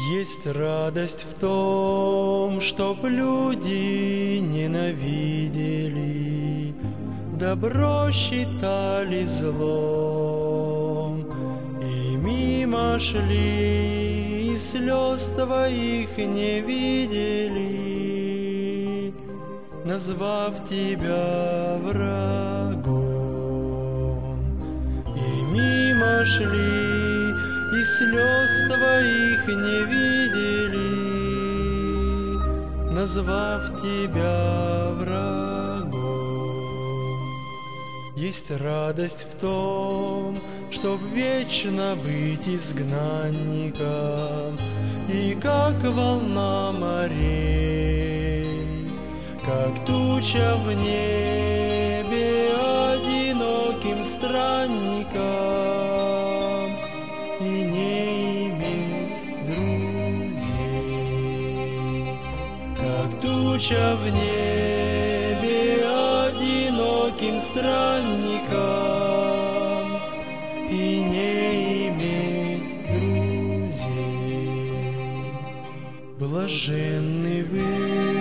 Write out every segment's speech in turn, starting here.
Есть радость в том, чтоб люди ненавидели, добро считали злом, и мимо шли, и слез твоих не видели, назвав тебя врагом. И мимо шли, и слез твоих не видели, назвав тебя врагом. Есть радость в том, чтоб вечно быть изгнанником, и как волна морей, как туча в небе одиноким странником, и не иметь друзей. Как туча в небе одиноким странником, и не иметь друзей. Блаженны вы,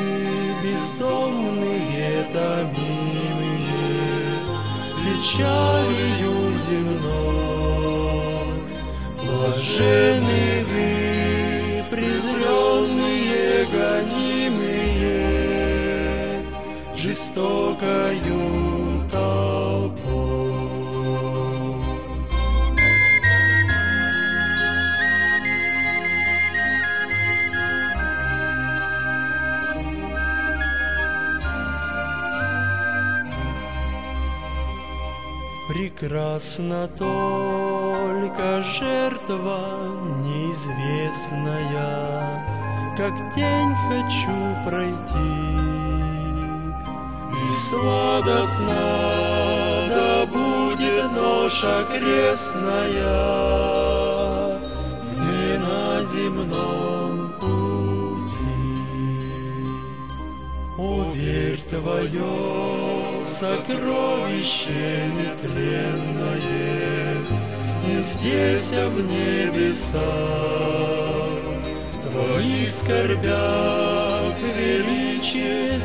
бездомные, томимые печалью земной. Блаженны вы, презренные, гонимые жестокою толпой. Прекрасна только жертва неизвестная, как тень хочу пройти, и сладостна да будет ноша крестная не на земном пути. О, верь, твое сокровище нетленное не здесь, а в небесах. В твоих скорбях величие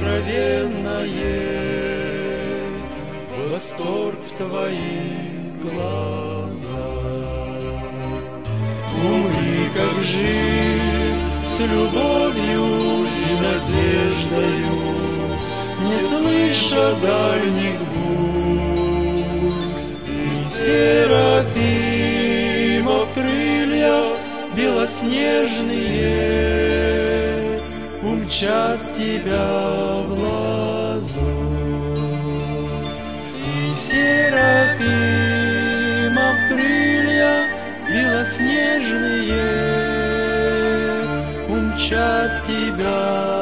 сокровенное, восторг в твоих глазах. Умри, как жив, с любовью и надеждою, не слыша дальних бурь, и серафимов крылья белоснежные умчат тебя в лазурь. И серафимов крылья белоснежные умчат тебя